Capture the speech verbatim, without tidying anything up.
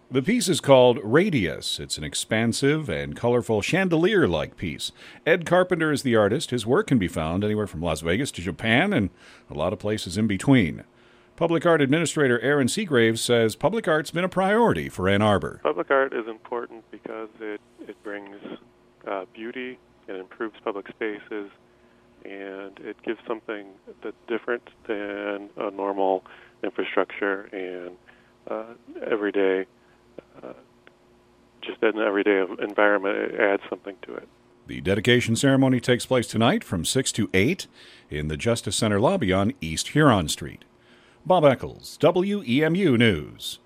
The piece is called Radius. It's an expansive and colorful chandelier-like piece. Ed Carpenter is the artist. His work can be found anywhere from Las Vegas to Japan and a lot of places in between. Public Art Administrator Aaron Seagraves says public art's been a priority for Ann Arbor. Public art is important because it, it brings uh, beauty, it improves public spaces, and it gives something that's different than a normal infrastructure and uh, everyday Uh, just in an everyday environment, it adds something to it. The dedication ceremony takes place tonight from six to eight in the Justice Center lobby on East Huron Street. Bob Eccles, W E M U News.